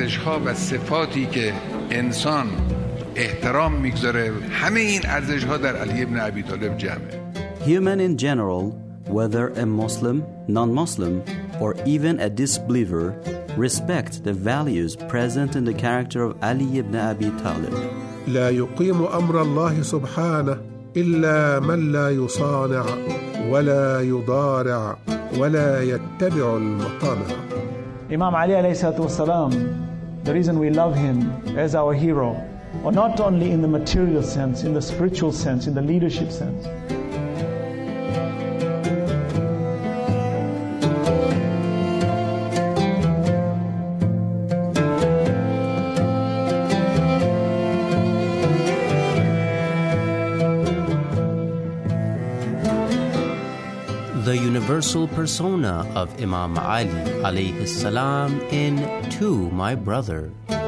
ارزش‌ها و صفاتی که انسان احترام میگذاره، همه این ارزش‌ها در علی ابن ابی طالب جمعه. Human in general, whether a Muslim, non-Muslim, or even a disbeliever, respect the values present in the character of Ali ibn Abi Talib. لا يقيم أمر الله سبحانه إلا من لا يصانع ولا يضارع ولا يتبع المطامع. Imam Ali alayhi salatu wasalam, the reason we love him as our hero, or not only in the material sense, in the spiritual sense, in the leadership sense. The universal persona of Imam Ali alayhi salam in To My Brother.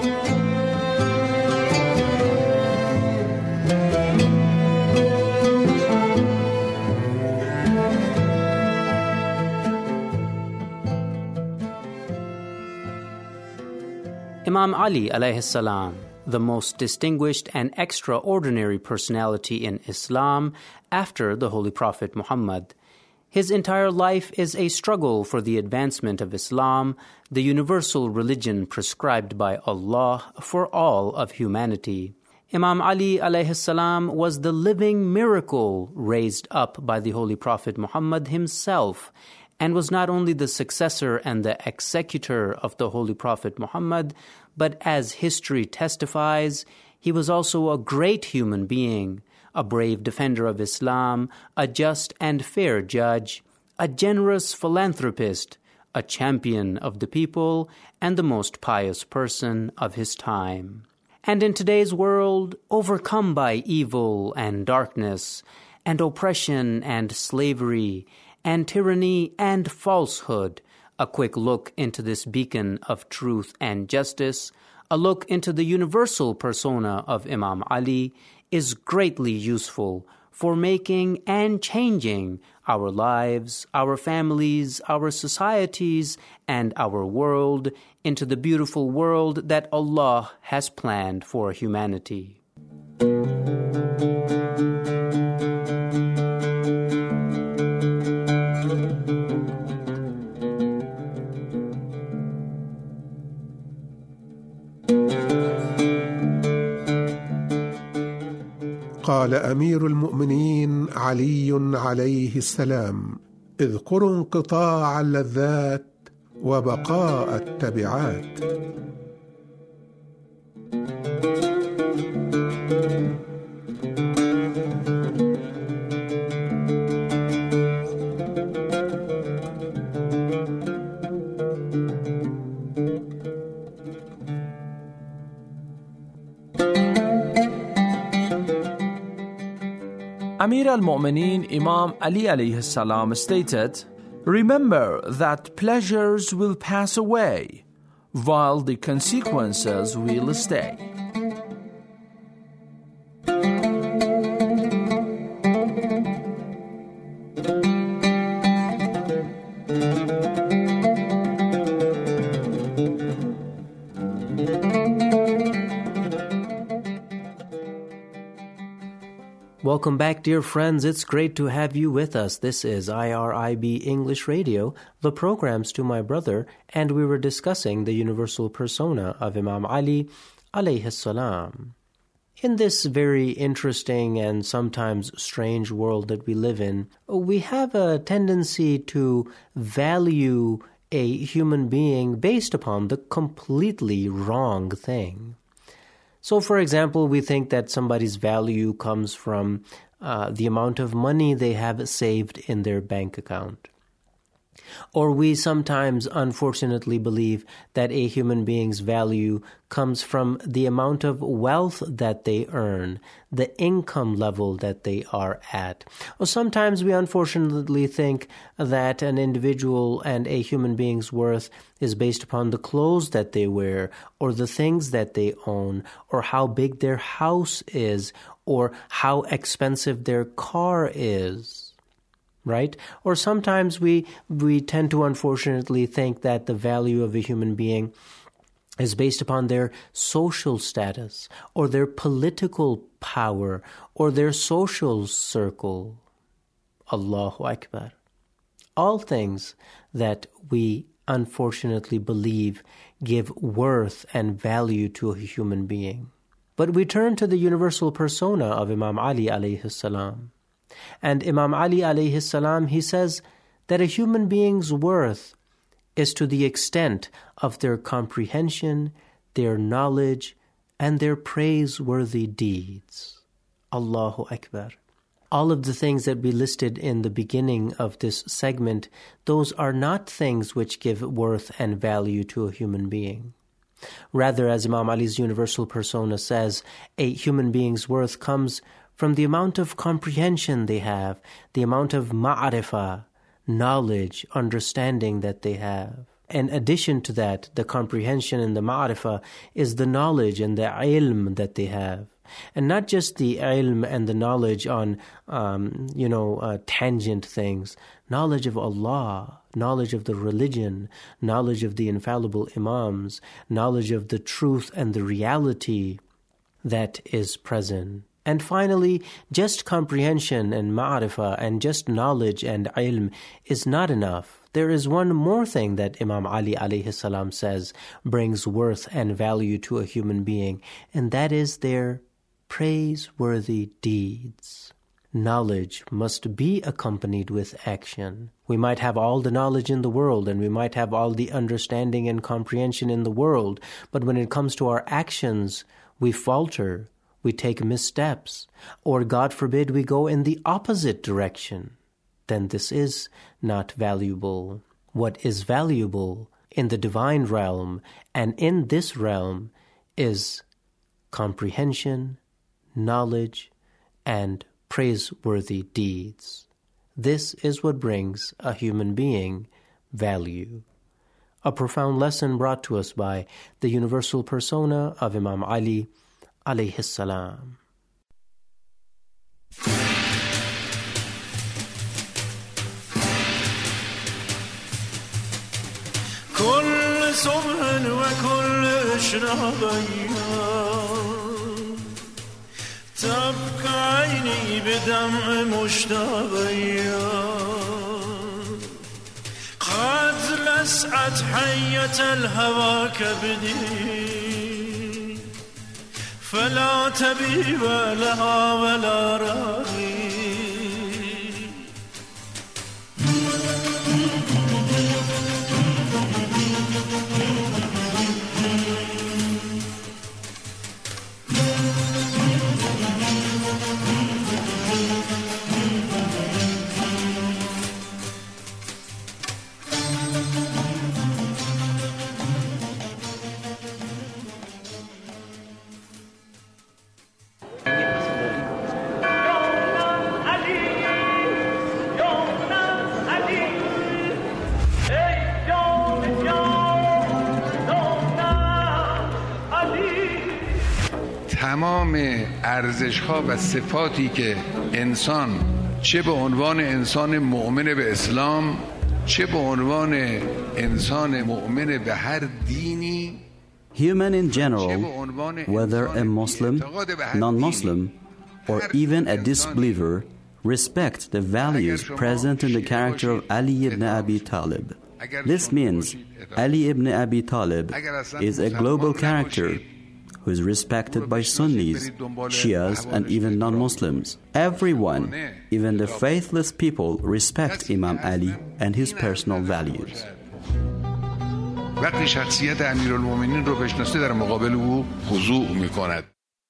Imam Ali alayhi salam, the most distinguished and extraordinary personality in Islam after the Holy Prophet Muhammad. His entire life is a struggle for the advancement of Islam, the universal religion prescribed by Allah for all of humanity. Imam Ali alayhi salam was the living miracle raised up by the Holy Prophet Muhammad himself, and was not only the successor and the executor of the Holy Prophet Muhammad, but as history testifies, he was also a great human being, a brave defender of Islam, a just and fair judge, a generous philanthropist, a champion of the people, and the most pious person of his time. And in today's world, overcome by evil and darkness, and oppression and slavery, and tyranny and falsehood, a quick look into this beacon of truth and justice, a look into the universal persona of Imam Ali, is greatly useful for making and changing our lives, our families, our societies, and our world into the beautiful world that Allah has planned for humanity. قال أمير المؤمنين علي عليه السلام: اذكروا انقطاع اللذات وبقاء التبعات. Amir al-Mu'mineen Imam Ali alayhi salam stated, "Remember that pleasures will pass away, while the consequences will stay." Welcome back, dear friends. It's great to have you with us. This is IRIB English Radio, the programs To My Brother, and we were discussing the universal persona of Imam Ali alayhi salam. In this very interesting and sometimes strange world that we live in, we have a tendency to value a human being based upon the completely wrong thing. So, for example, we think that somebody's value comes from the amount of money they have saved in their bank account. Or we sometimes, unfortunately, believe that a human being's value comes from the amount of wealth that they earn, the income level that they are at. Or sometimes we unfortunately think that an individual and a human being's worth is based upon the clothes that they wear, or the things that they own, or how big their house is, or how expensive their car is. Right? Or sometimes we tend to unfortunately think that the value of a human being is based upon their social status or their political power or their social circle. Allahu Akbar. All things that we unfortunately believe give worth and value to a human being. But we turn to the universal persona of Imam Ali alayhi salam. And Imam Ali alayhi salam, he says that a human being's worth is to the extent of their comprehension, their knowledge, and their praiseworthy deeds. Allahu Akbar. All of the things that we listed in the beginning of this segment, those are not things which give worth and value to a human being. Rather, as Imam Ali's universal persona says, a human being's worth comes from the amount of comprehension they have, the amount of ma'arifah, knowledge, understanding that they have. In addition to that, the comprehension and the ma'arifah is the knowledge and the ilm that they have. And not just the ilm and the knowledge on, tangent things. Knowledge of Allah, knowledge of the religion, knowledge of the infallible imams, knowledge of the truth and the reality that is present. And finally, just comprehension and ma'arifah and just knowledge and ilm is not enough. There is one more thing that Imam Ali alayhi salam says brings worth and value to a human being, and that is their praiseworthy deeds. Knowledge must be accompanied with action. We might have all the knowledge in the world and we might have all the understanding and comprehension in the world, but when it comes to our actions, we falter, we take missteps, or God forbid we go in the opposite direction. Then this is not valuable. What is valuable in the divine realm and in this realm is comprehension, knowledge, and praiseworthy deeds. This is what brings a human being value. A profound lesson brought to us by the universal persona of Imam Ali alayhi salam. كل صبح وكل إشراق تبكى عيني بدمع مشتاقية قد لسعت حية الهوى كبدي فلا تبيب لها ولا راغي تمام ارزش‌ها و صفاتی که انسان چه به عنوان انسان مؤمن به اسلام چه به عنوان انسان مؤمن به هر دینی Human in general, whether a Muslim, non-Muslim, or even a disbeliever, respect the values present in the character of Ali ibn Abi Talib. This means Ali ibn Abi Talib is a global character who is respected by Sunnis, Shias, and even non-Muslims. Everyone, even the faithless people, respect Imam Ali and his personal values. وقتی شخصیت امیرالمومنین رو بشناسه در مقابل او خضوع میکند.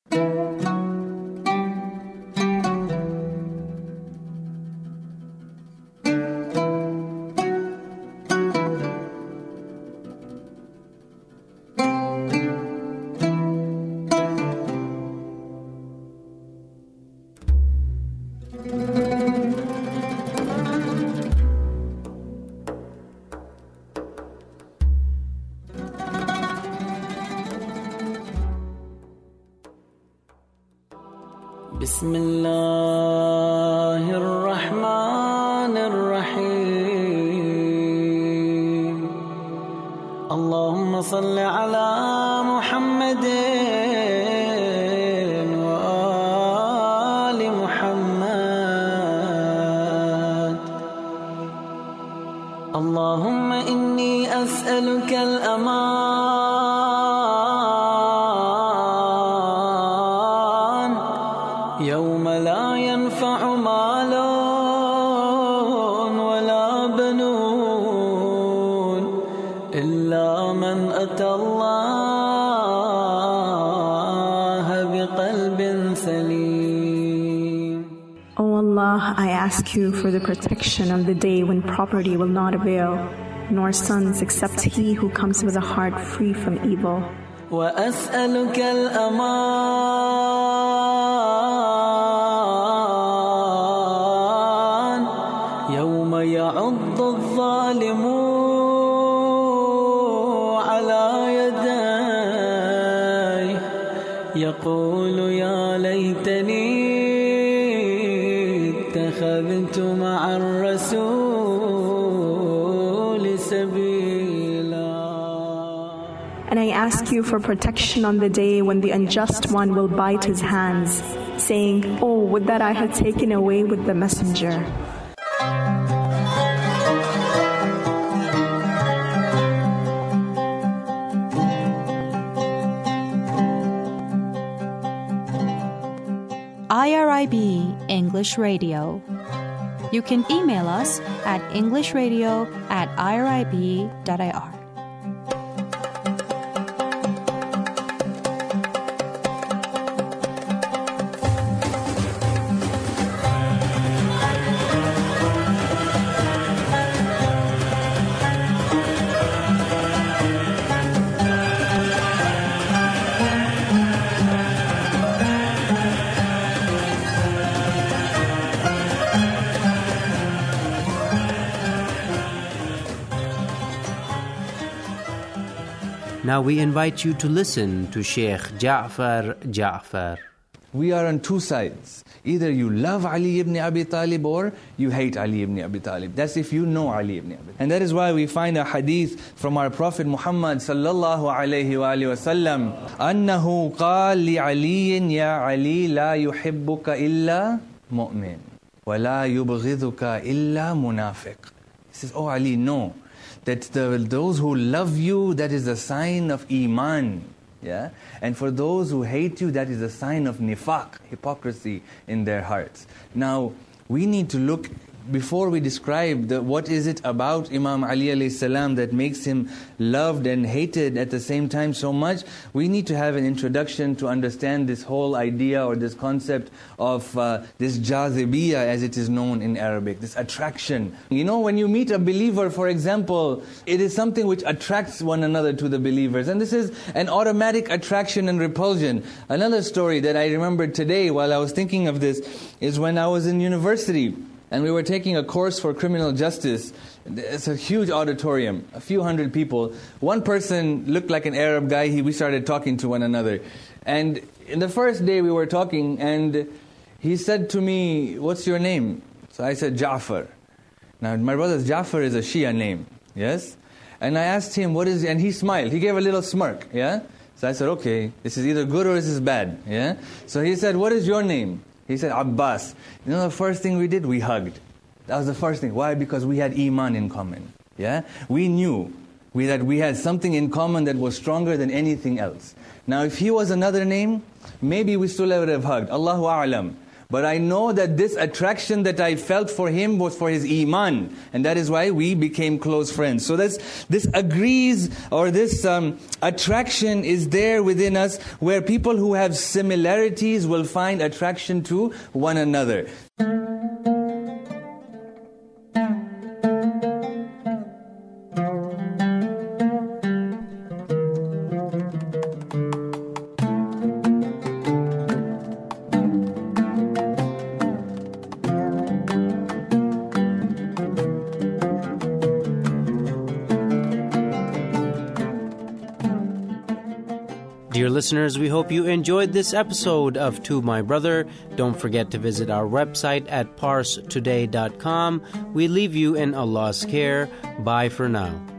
بسم الله الرحمن الرحيم اللهم صل على محمد وآل محمد اللهم إني أسألك الأمان يوم لا ينفع مال ولا بنون إلا من أتى الله بقلب سليم. O Allah, I ask you for the protection on the day when property will not avail, nor sons except he who comes with a heart free from evil. وأسألك الأمان يوم يعض الظالم على يديه يقول يا ليتني اتخذت مع الرسول سبيلا. And I ask you for protection on the day when the unjust one will bite his hands, saying, "Oh, would that I had taken away with the messenger." IRIB English Radio. You can email us at englishradio@irib.ir. Now we invite you to listen to Sheikh Ja'far Ja'far. We are on two sides. Either you love Ali ibn Abi Talib or you hate Ali ibn Abi Talib. That's if you know Ali ibn Abi Talib. And that is why we find a hadith from our Prophet Muhammad sallallahu alayhi wa sallam, أنه قال لعلي يا علي لا يحبك إلا مؤمن ولا يبغضك إلا منافق. He says, oh Ali, no. That those who love you, that is a sign of iman. Yeah? And for those who hate you, that is a sign of nifaq, hypocrisy in their hearts. Now, we need to look, before we describe what is it about Imam Ali alayhi salam that makes him loved and hated at the same time so much, we need to have an introduction to understand this whole idea or this concept of this jazibiyya, as it is known in Arabic, this attraction. You know, when you meet a believer, for example, it is something which attracts one another to the believers. And this is an automatic attraction and repulsion. Another story that I remembered today while I was thinking of this is when I was in university. And we were taking a course for criminal justice. It's a huge auditorium, a few hundred people. One person looked like an Arab guy. We started talking to one another. And in the first day we were talking, and he said to me, "What's your name?" So I said, "Ja'far." Now my brother's Ja'far is a Shia name, yes? And I asked him, "What is," and he smiled. He gave a little smirk, yeah? So I said, "Okay, this is either good or this is bad," yeah? So he said, "What is your name?" He said, "Abbas." You know the first thing we did? We hugged. That was the first thing. Why? Because we had iman in common. Yeah? We knew that we had something in common that was stronger than anything else. Now if he was another name, maybe we still would have hugged. Allahu A'lam. But I know that this attraction that I felt for him was for his iman. And that is why we became close friends. So this agrees, or this attraction is there within us, where people who have similarities will find attraction to one another. Dear listeners, we hope you enjoyed this episode of To My Brother. Don't forget to visit our website at parstoday.com. We leave you in Allah's care. Bye for now.